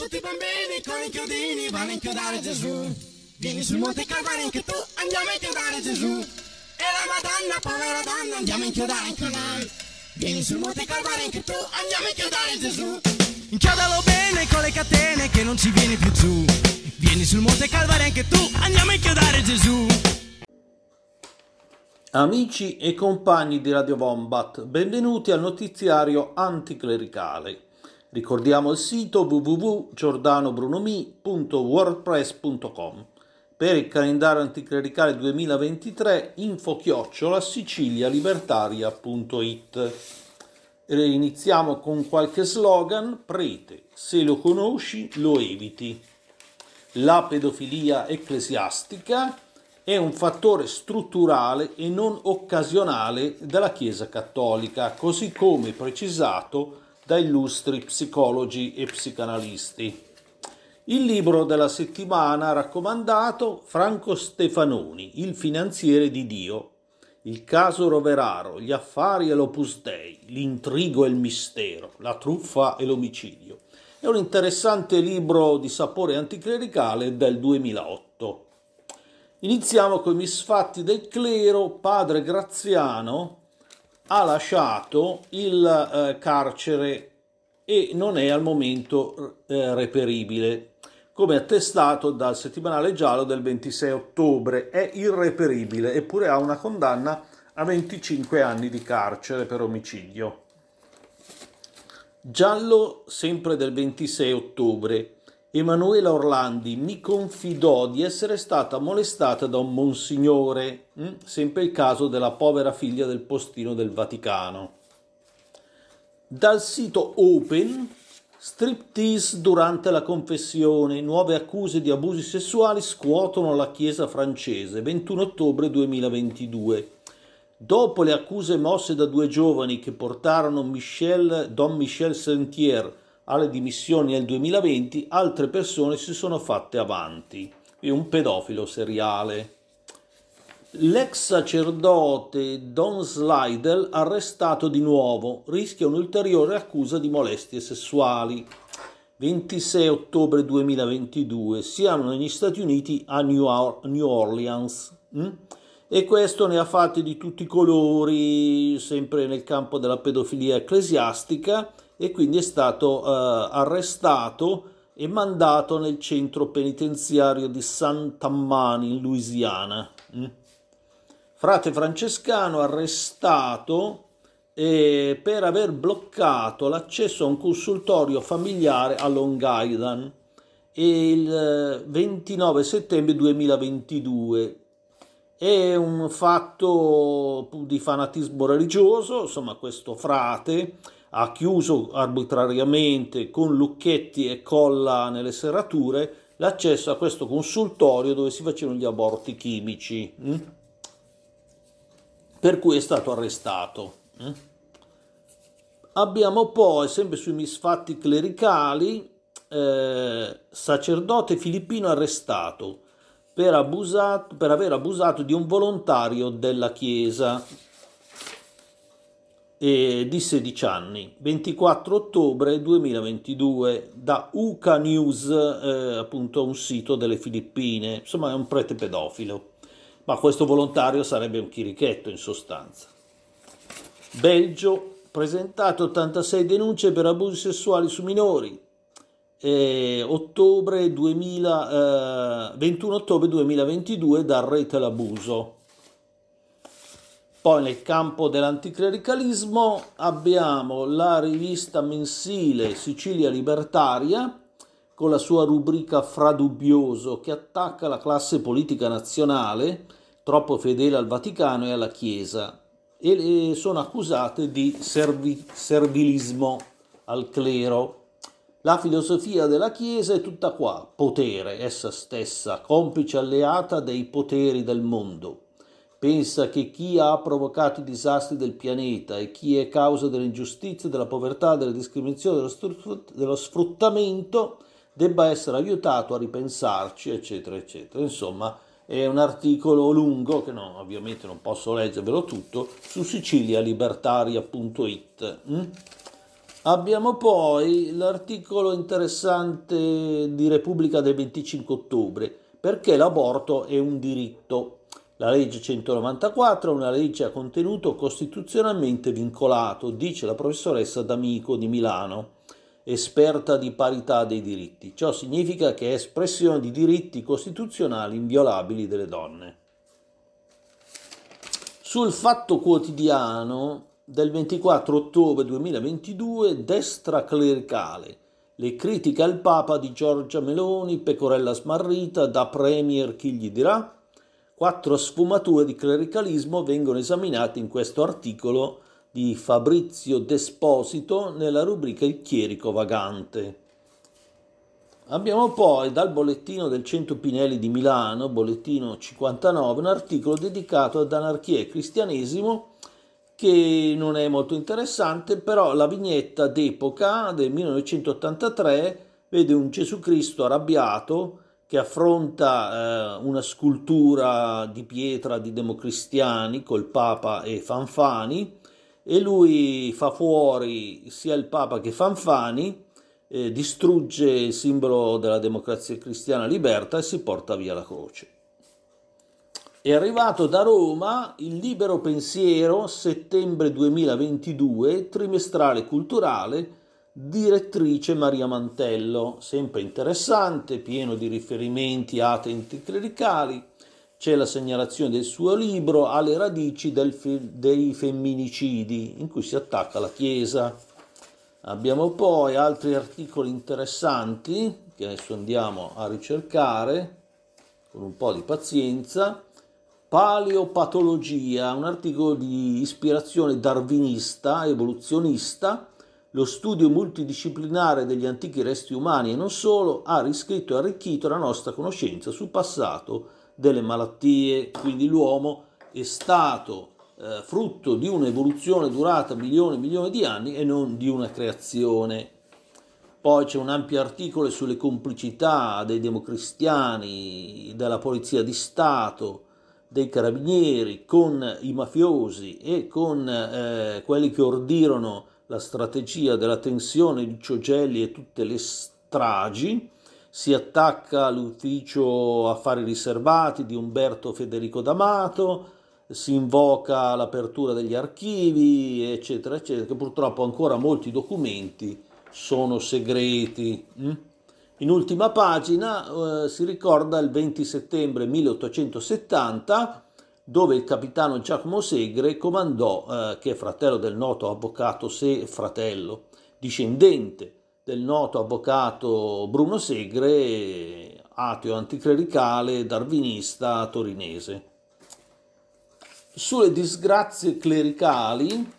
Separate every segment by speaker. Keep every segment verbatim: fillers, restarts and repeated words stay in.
Speaker 1: Tutti i bambini con i chiodini vanno a inchiodare Gesù. Vieni sul Monte Calvario anche tu, andiamo a inchiodare Gesù. E la Madonna, povera donna, andiamo a inchiodare anche noi. Vieni sul Monte Calvario anche tu, andiamo a inchiodare Gesù. Inchiodalo bene con le catene che non ci vieni più giù. Vieni sul Monte Calvario anche tu, andiamo a inchiodare Gesù.
Speaker 2: Amici e compagni di Radio Wombat, benvenuti al notiziario anticlericale. Ricordiamo il sito w w w punto giordano brunomi punto wordpress punto com. Per il calendario anticlericale duemilaventitré info chiocciola sicilialibertaria punto it. Iniziamo con qualche slogan. Prete, se lo conosci lo eviti. La pedofilia ecclesiastica è un fattore strutturale e non occasionale della Chiesa Cattolica, così come precisato da illustri psicologi e psicanalisti. Il libro della settimana raccomandato: Franco Stefanoni, il finanziere di Dio, il caso Roveraro, gli affari e l'Opus Dei, l'intrigo e il mistero, la truffa e l'omicidio. È un interessante libro di sapore anticlericale del duemilaotto. Iniziamo con i misfatti del clero. Padre Graziano ha lasciato il eh, carcere e non è al momento eh, reperibile, come attestato dal settimanale giallo del ventisei ottobre. È irreperibile, eppure ha una condanna a venticinque anni di carcere per omicidio. Giallo sempre del ventisei ottobre. Emanuela Orlandi mi confidò di essere stata molestata da un monsignore, hm? sempre il caso della povera figlia del postino del Vaticano. Dal sito Open, striptease durante la confessione, nuove accuse di abusi sessuali scuotono la Chiesa francese, ventuno ottobre duemilaventidue. Dopo le accuse mosse da due giovani che portarono Michel, Don Michel Sentier alle dimissioni nel duemilaventi, altre persone si sono fatte avanti. È un pedofilo seriale. L'ex sacerdote Don Slidell arrestato di nuovo, rischia un'ulteriore accusa di molestie sessuali. ventisei ottobre duemilaventidue, siamo negli Stati Uniti a New Orleans. Hm? E questo ne ha fatti di tutti i colori, sempre nel campo della pedofilia ecclesiastica, e quindi è stato eh, arrestato e mandato nel centro penitenziario di Saint Tammany in Louisiana. Mm. Frate francescano arrestato eh, per aver bloccato l'accesso a un consultorio familiare a Long Island il ventinove settembre duemilaventidue. È un fatto di fanatismo religioso, insomma questo frate ha chiuso arbitrariamente con lucchetti e colla nelle serrature l'accesso a questo consultorio dove si facevano gli aborti chimici, hm? per cui è stato arrestato. Hm? Abbiamo poi, sempre sui misfatti clericali, eh, sacerdote filippino arrestato per, abusato, per aver abusato di un volontario della Chiesa e di sedici anni, ventiquattro ottobre duemilaventidue, da U C A News, eh, appunto un sito delle Filippine. Insomma è un prete pedofilo, ma questo volontario sarebbe un chirichetto in sostanza. Belgio, presentate ottantasei denunce per abusi sessuali su minori, eh, ottobre duemila, eh, ventuno ottobre duemilaventidue, dal rete l'abuso. Poi nel campo dell'anticlericalismo abbiamo la rivista mensile Sicilia Libertaria con la sua rubrica Fra Dubbioso, che attacca la classe politica nazionale troppo fedele al Vaticano e alla Chiesa, e sono accusate di servi- servilismo al clero. La filosofia della Chiesa è tutta qua: potere, essa stessa, complice alleata dei poteri del mondo. Pensa che chi ha provocato i disastri del pianeta e chi è causa delle ingiustizie, della povertà, delle discriminazioni, dello, strut- dello sfruttamento debba essere aiutato a ripensarci, eccetera, eccetera. Insomma, è un articolo lungo che no, ovviamente non posso leggervelo tutto, su sicilialibertaria punto it. Mm? Abbiamo poi l'articolo interessante di Repubblica del venticinque ottobre, perché l'aborto è un diritto. La legge centonovantaquattro è una legge a contenuto costituzionalmente vincolato, dice la professoressa D'Amico di Milano, esperta di parità dei diritti. Ciò significa che è espressione di diritti costituzionali inviolabili delle donne. Sul Fatto Quotidiano del ventiquattro ottobre duemilaventidue, destra clericale, le critiche al Papa di Giorgia Meloni, pecorella smarrita, da Premier chi gli dirà? Quattro sfumature di clericalismo vengono esaminate in questo articolo di Fabrizio Desposito nella rubrica Il chierico vagante. Abbiamo poi dal bollettino del Centro Pinelli di Milano, bollettino cinquantanove, un articolo dedicato ad anarchia e cristianesimo che non è molto interessante, però la vignetta d'epoca del millenovecentottantatré vede un Gesù Cristo arrabbiato che affronta eh, una scultura di pietra di democristiani col Papa e Fanfani, e lui fa fuori sia il Papa che Fanfani, eh, distrugge il simbolo della democrazia cristiana liberta e si porta via la croce. È arrivato da Roma il Libero Pensiero, settembre duemilaventidue, trimestrale culturale, direttrice Maria Mantello, sempre interessante, pieno di riferimenti atei anticlericali. C'è la segnalazione del suo libro Alle radici del fe- dei femminicidi, in cui si attacca la Chiesa. Abbiamo poi altri articoli interessanti che adesso andiamo a ricercare con un po' di pazienza. Paleopatologia, un articolo di ispirazione darwinista, evoluzionista. Lo studio multidisciplinare degli antichi resti umani e non solo ha riscritto e arricchito la nostra conoscenza sul passato delle malattie. Quindi l'uomo è stato eh, frutto di un'evoluzione durata milioni e milioni di anni e non di una creazione. Poi c'è un ampio articolo sulle complicità dei democristiani, della polizia di Stato, dei carabinieri con i mafiosi e con eh, quelli che ordirono la strategia della tensione di Ciogelli e tutte le stragi. Si attacca all'ufficio affari riservati di Umberto Federico D'Amato, si invoca l'apertura degli archivi, eccetera, eccetera, che purtroppo ancora molti documenti sono segreti. In ultima pagina eh, si ricorda il venti settembre milleottocentosettanta, dove il capitano Giacomo Segre comandò, eh, che è fratello del noto avvocato Se, fratello, discendente del noto avvocato Bruno Segre, ateo anticlericale, darwinista torinese. Sulle disgrazie clericali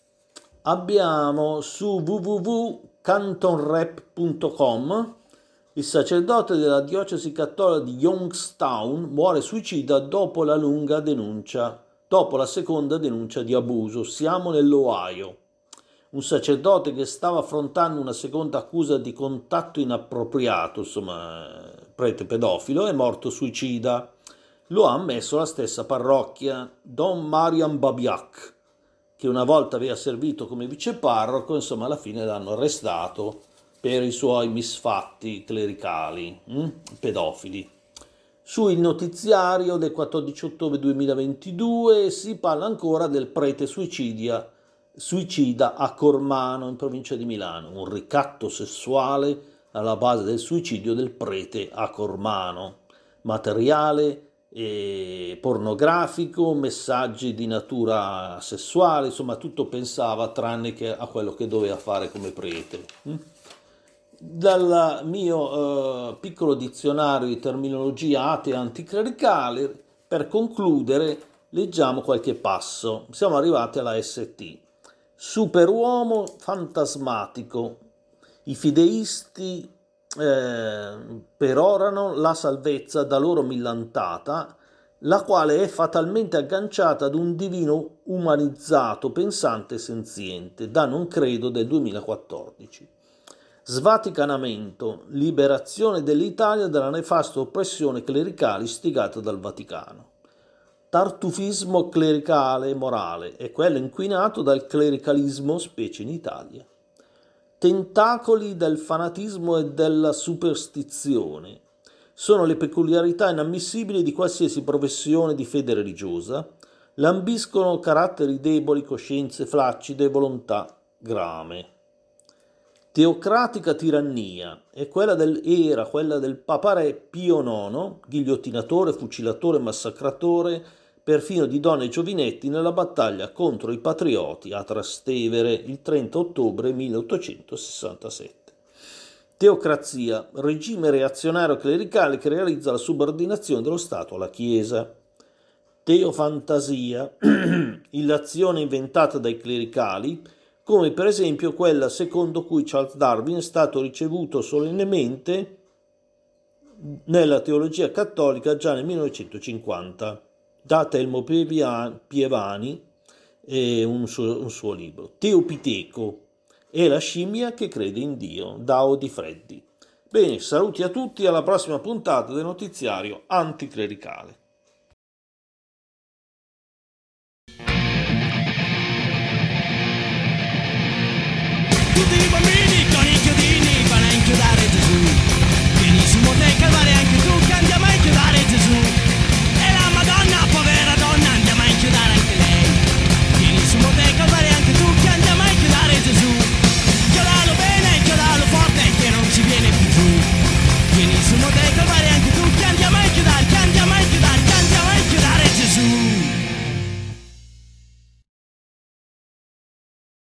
Speaker 2: abbiamo su w w w punto cantonrep punto com il sacerdote della diocesi cattolica di Youngstown muore suicida dopo la lunga denuncia, dopo la seconda denuncia di abuso. Siamo nell'Ohio. Un sacerdote che stava affrontando una seconda accusa di contatto inappropriato, insomma, prete pedofilo, è morto suicida. Lo ha ammesso la stessa parrocchia, Don Marian Babiak, che una volta aveva servito come viceparroco, insomma alla fine l'hanno arrestato per i suoi misfatti clericali, hm? pedofili. Sul notiziario del quattordici ottobre duemilaventidue si parla ancora del prete suicidia, suicida a Cormano, in provincia di Milano, un ricatto sessuale alla base del suicidio del prete a Cormano, materiale e pornografico, messaggi di natura sessuale, insomma tutto pensava tranne che a quello che doveva fare come prete. Dal mio eh, piccolo dizionario di terminologia atea anticlericale, per concludere, leggiamo qualche passo. Siamo arrivati alla S T. Superuomo fantasmatico. I fideisti eh, perorano la salvezza da loro millantata, la quale è fatalmente agganciata ad un divino umanizzato, pensante e senziente, da Non credo del duemilaquattordici. Svaticanamento, liberazione dell'Italia dalla nefasta oppressione clericale istigata dal Vaticano. Tartufismo clericale e morale è quello inquinato dal clericalismo, specie in Italia. tentacoli del fanatismo e della superstizione. Sono le peculiarità inammissibili di qualsiasi professione di fede religiosa. Lambiscono caratteri deboli, coscienze flaccide, volontà grame. Teocratica tirannia è quella del, era quella del Papa Re Pio nono, ghigliottinatore, fucilatore, massacratore, perfino di donne e giovinetti nella battaglia contro i patrioti a Trastevere il trenta ottobre milleottocentosessantasette. Teocrazia, regime reazionario clericale che realizza la subordinazione dello Stato alla Chiesa. Teofantasia, illazione inventata dai clericali, come per esempio quella secondo cui Charles Darwin è stato ricevuto solennemente nella teologia cattolica già nel millenovecentocinquanta, da Telmo Pievani e un suo, un suo libro. Teopiteco è la scimmia che crede in Dio, Dao di Freddi. Bene, saluti a tutti, alla prossima puntata del notiziario anticlericale.
Speaker 1: Tutti